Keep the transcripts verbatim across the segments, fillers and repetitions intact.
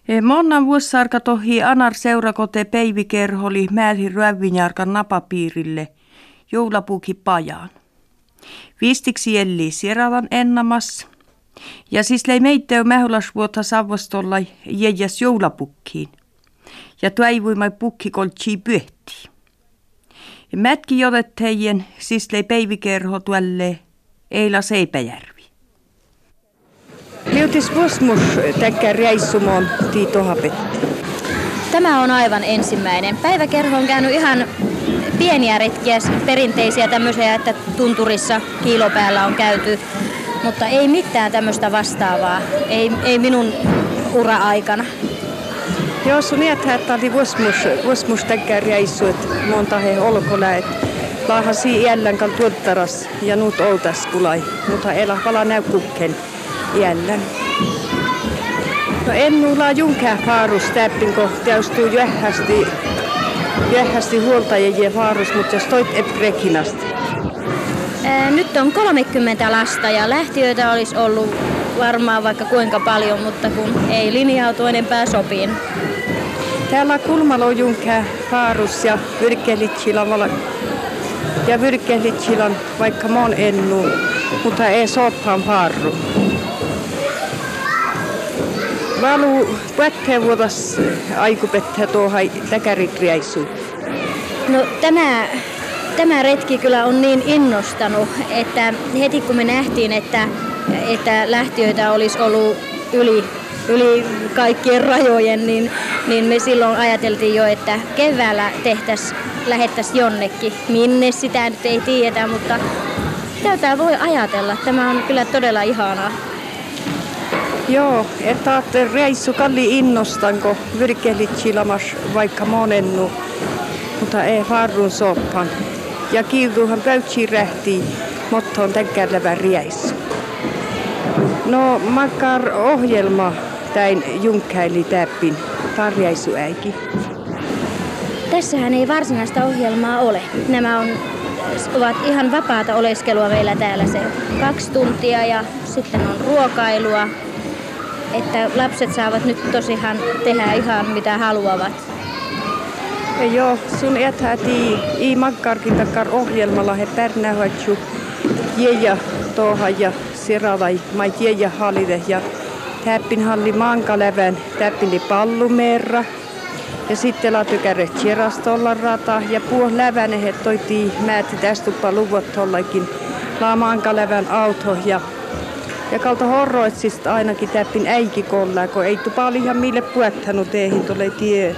Monnan vuossarka tohi anar seurakote peivikerholi määrin ryövinjarkan napapiirille joulapuki pajaan. Viistiksi elli sieravan ennamas. Ja siis lei meitteu mähulasvuota savostolla jäjäs joulapukkiin. Ja tuaivuimai pukki koltsi pyhti. Mätki jodet heidän siis lei peivikerho tuolle Eila Seipäjärvi. Liutis vuosmus täkkä reissumoon tiitohapetti. Tämä on aivan ensimmäinen. Päiväkerho on käynyt ihan pieniä retkiä, perinteisiä tämmöisiä, että tunturissa kiilopäällä on käyty, mutta ei mitään tämmöistä vastaavaa, ei, ei minun ura-aikana. Joo, sun jättää, että oli vuosmus, vuosmus täkkä reissu, että monta he olkola, että laahasi jällän kal tuottaras ja nuut outas kulai, mutta elä pala näy kukken jällän. No en nulla junkää faarus täppin, kun teostuu jähästi, jähästi huoltajien faarus, mutta jos toit eprekinasti. Ää, nyt on kolmekymmentä lasta ja lähtiöitä olisi ollut varmaan vaikka kuinka paljon, mutta kun ei linjautu enempää sopiin. Täällä kulmalla on junkää faarus ja virkelitsillä ja virkelitsillä vaikka mon ennu, mutta ei soppaan faaru. Valu pättää vuotas aikupettä tuohon täkäritriäisuun. No tämä, tämä retki kyllä on niin innostanut, että heti kun me nähtiin, että, että lähtiöitä olisi ollut yli, yli kaikkien rajojen, niin, niin me silloin ajateltiin jo, että keväällä tehtäisiin, lähettäisiin jonnekin. Minne sitä nyt ei tiedetä, mutta tätä voi ajatella. Tämä on kyllä todella ihanaa. Joo, että reissu kalli innostanko virkelitsillä vaikka monennu, mutta ei farrun soppan. Ja kiiltuuhan pöytsiin rähtii, mutta on täkkärlevä reissu. No makkar ohjelma täin junkkäili täppin tarjaisu-äiki. Tässähän ei varsinaista ohjelmaa ole. Nämä on, ovat ihan vapaata oleskelua meillä täällä se kaksi tuntia ja sitten on ruokailua. Että lapset saavat nyt tosiaan tehdä ihan mitä haluavat. Joo, sun jätäti i makkarkin takkar ohjelmalla he pärnähuatju jäjä toha ja siravai mai jäjä hallide ja täppin halli mankalävän täppili pallumerra ja sitten latukäre tjerastolla rata ja puh läväne he toiti määti tästuppa luvot tollakin la mankalävän auto ja Ja kalta horroitsista ainakin täppin äikikollaa, kun ei tupali ihan mille puettanut teihin tuolle tie.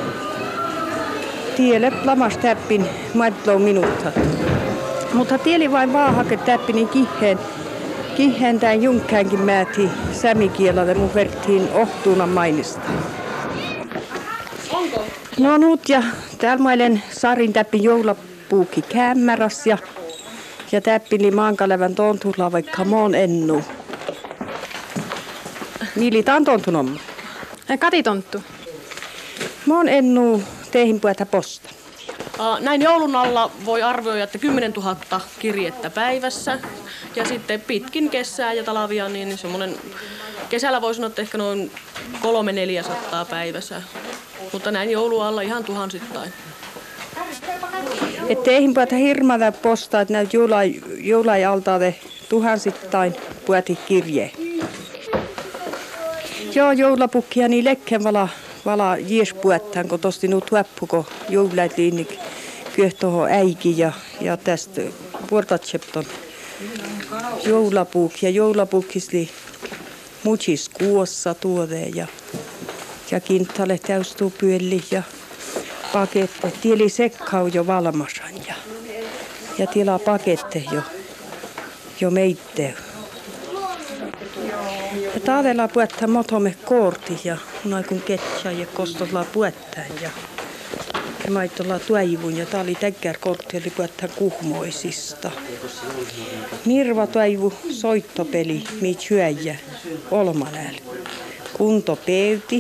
Tielle lamas täppin maitloon minuuttat. Mutta tieli vain vaahake täppinin kiheen. Kiheen tämän junkkäänkin määti sämikielalle mun vertiin ohtuuna mainista. Onko? No nyt ja täällä mailen Sarin täppin joulapuuki kämmäräs ja Ja täppili maankalävän tontulla vaikka mon ennu. Mili taan tontunomma? Kati tonttu. Mon ennu teihin puhuta posta. Näin joulun alla voi arvioida, että kymmenen tuhatta kirjettä päivässä. Ja sitten pitkin kesää ja talavia, niin semmoinen kesällä voi sanoa, että ehkä noin kolme neljäsataa päivässä. Mutta näin joulun alla ihan tuhansittain. Että eihin puhuta hirmada postaa, että näyt joulai, joulai altaade tuhansittain puhuti kirje. Joo, joulapukkia niin lekken vala, vala jies puhutaan, kun tosti nuut hueppuko joulait liinnik kyhtoho äiki ja, ja tästä vuortatsepton joulapuk. Ja joulapukisli muutsis kuossa tuode ja, ja kinttale täystuu pyölli ja pakette. Tieli sekkau jo valmasan ja, ja tila pakette jo, jo meitteu. Ja taadella puettaa motome koorti ja noin kun ketsää ja kostolla puettaan ja, ja maitolla tuaivun ja tää oli täkkär kortti eli puettaa kuhmoisista. Mirva tuaivu soittopeli mit syöjä olmanääl. Kuntopeuti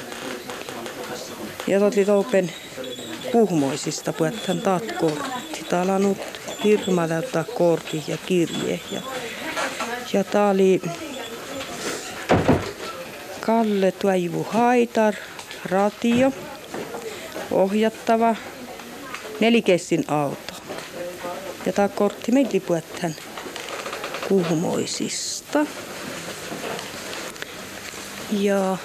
ja toti toupen kuhmoisista puettaan taat kortti. Täällä on nyt hirma täyttää kortti ja kirje ja, ja tää oli Kalle Toivu Haitar, radio, ohjattava, nelikessin auto. Ja tämä kortti meillä puhutaan Kuhmoisista. Ja,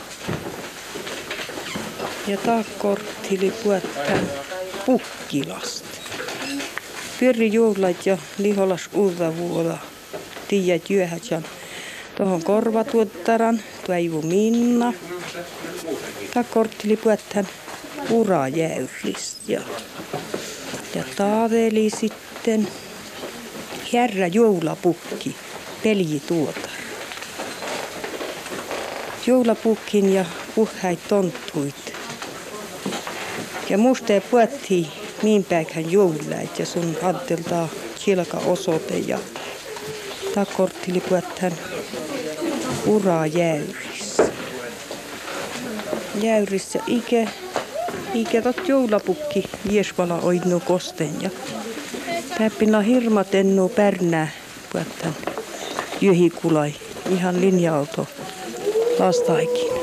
ja tämä kortti puhutaan Pukkilasta. Pyöri juhlat ja liholas uutta vuoda. Tiedät jyöhätsän. Tuohon korvatuottaran, Toivu Minna. Tämä kortti puhutaan Urajäyristä. Ja, ja taaveli sitten Herra joulapukki, peljituotar. Joulapukkin ja puhhäit tonttuit. Ja musta puhuttiin niin päikhän joululait ja sun addeltaa kilka osoite ja tää korttili puhutaan Urajäyrissä. Jäyrissä ikä, ikä tot joulapukki Jesvala oidnu kosten ja täppinä hirmat ennuu pärnää puhutaan Jyhikulai ihan linja-auto lastaikin.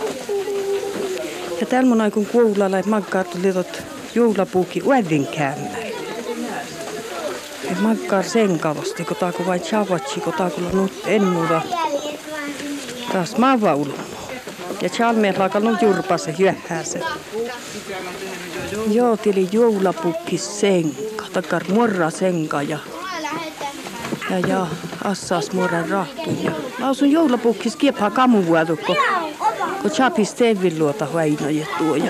Ja täällä mun aikun kuulalla, että maggaar tuli tot joulapuukin uädinkämmär. Ja maggaar sen kavasti, kun taako vain chavatsi, kun taako nyt ennuda. Taas maavaulu. Ja chalmeet laakannut jurpassa hyöhääse. Joo, tili joulapukki senka, takar morra senka ja ja ja assas morran rahtuja. Lausun joulapukkis kiepaa kamuvuotukko, kun chapis tevin luota vainoja tuoja.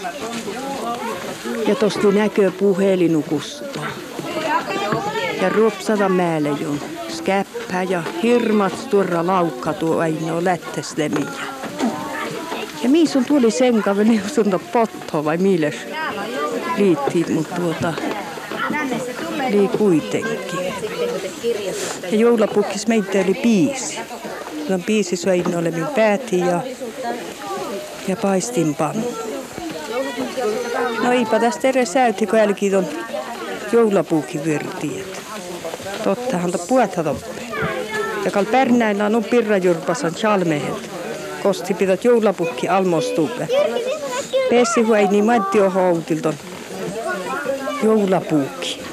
Ja tosti näkö puhelinukusta. Ja ruopsada määlle jon skäppä ja hirmat tuorra laukka tuo ainoa lättestemiä. Ja miisun tuli senka, veli sunta potto vai milles liittiin, mutta tuota lii kuitenkin. Ja joulapukkis meitä oli biisi. Se on biisi söin olemin pääti ja, ja paistinpannu. No eipä tästä edes säyti, kun jälkeen on joulapuukin virtiet. Tottahan ta puhata toppeen. Ja kal pärnäillä on pirrajurpasan chalmehet. Kosti pidät joulapukki almostuuppe. Pessi huai niin Matti on houtilton joulapuukki.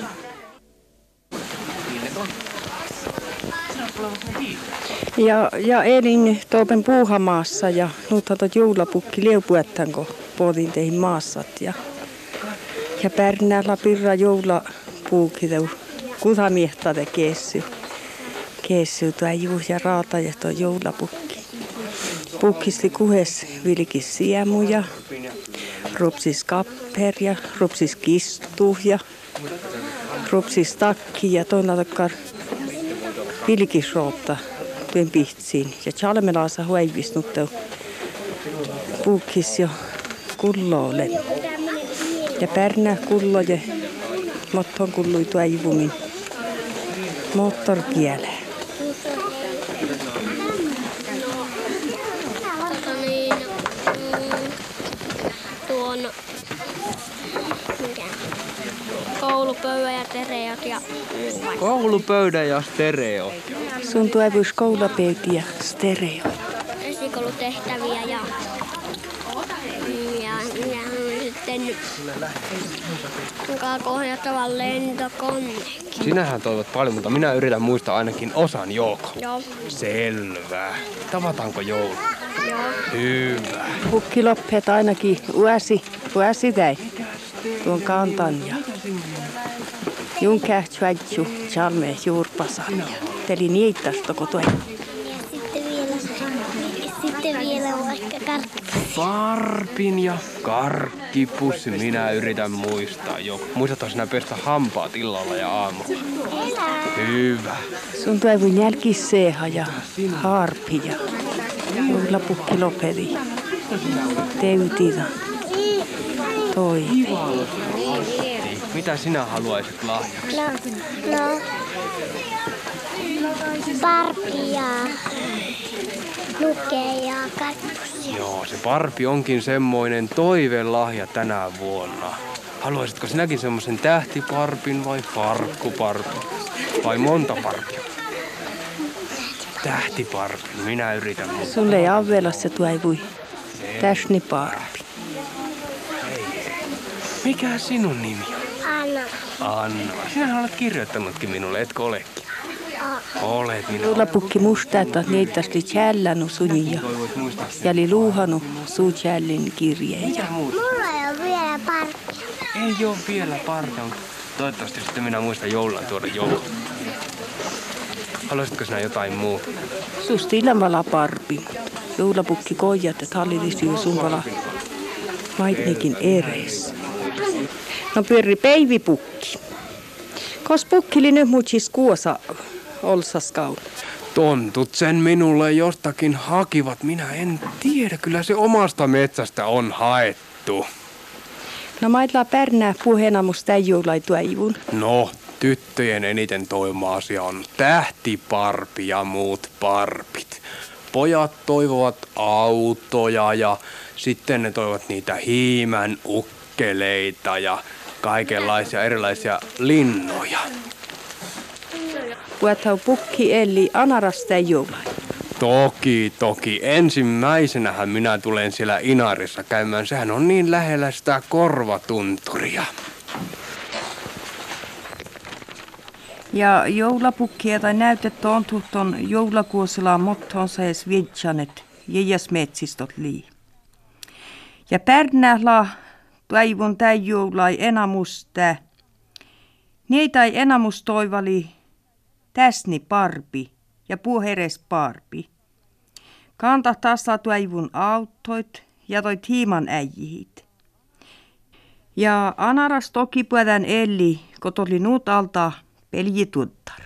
Ja, ja elin tuopen Puuhamaassa ja nyt otat joulapukki liupuettan, kun pohdin teihin maassat. Ja, ja Pärnäällä pirra joulapuukki teu kutamiehta te keessy. Keessy tuo juu ja raata ja tuo joulapukki. Pukkisti kuhes vilkis siemuja, rupsis kapper ja rupsis kistu ja rupsis takki ja toina takkar vilkisroopta. Tuen pihtsin ja chalmelaasa huivisnut teu puukkis jo kulloole. Ja Pärnä kulloje motton kullui tuaivumin moottorkielä. Tuon koulupöydän ja stereot ja Koulupöydän ja stereot. Sun tuevuis koulupöytä ja stereot. esikoulutehtäviä ja, ja, ja sitten ohjattavan lentokoneekin. Sinähän toivot paljon, mutta minä yritän muistaa ainakin osan, Jouko. Joo. Selvä. Tavataanko joulu? Joo. Hyvä. Pukki loppeet ainakin uäsi, uäsi täi. Tuon kantan ja jun kähtsyätju chalme juurpasan ja teli niittästä kotoi. Ja sitten vielä, sitten vielä vaikka karkkipussi. Parpin ja karkkipussi. Minä yritän muistaa, Jouko. Muistatko sinä pestä hampaat illalla ja aamulla? Hyvä. Sun toivun jälkiseeha ja harpi ja juhlapukki lopeli. Teutita. Toi. Mitä sinä haluaisit lahjaksi? No, no. Parpi ja Luke ja karkkipussi. Joo, se parpi onkin semmoinen toivelahja tänä vuonna. Haluaisitko sinäkin semmoisen tähtiparpin vai farkkuparpin? Vai monta parpia? tähtiparpi. Minä yritän. Sulle ei avella se tuivui. Täsni parpi. Mikä sinun nimi on? Anna. Anna. Sinähän olet kirjoittanutkin minulle, etkö olekin? Olet minä. Juhlapukki musta, että niittästi tjällänu sunia. Ja oli luuhanu suu tjällin kirjeitä. Mulla ei ole vielä parkkia. Ei oo vielä parta, mutta toivottavasti sitten minä muistan joulua tuoda joulua. Haluaisitko sinä jotain muuta? Susti ilmalla parpi. Juhlapukki koijat, että hallilistyy sun vala maitnikin eres. No pyöri peivipukki. Kos pukkili nyt mutsis kuosa olsaskaun. Tontut sen minulle jostakin hakivat. Minä en tiedä, kyllä se omasta metsästä on haettu. No maitlaa pärnää puheena musta joulai tuivun. No, tyttöjen eniten toivoma asia on tähtiparpi ja muut parpit. Pojat toivovat autoja ja sitten ne toivovat niitä hiimän ukkeleita ja kaikenlaisia erilaisia linnoja. Puhutaan pukki eli anarasta joulai. Toki, toki. Ensimmäisenähän minä tulen siellä Inarissa käymään. Sehän on niin lähellä sitä korvatunturia. Ja joulapukkia tai näytettä on tuhton joulakuosilla mottoon sees vietjanet jäjäs metsistot lii. Ja pärnähla toivon täi joulai enamusta. Niitä ei enamus toivali täsni parpi ja puheres parpi. Kanta tasa toivon autoit ja toit hiiman äijihit. Ja anaras toki puhutaan eli, kun oli nuut alta peljituttar.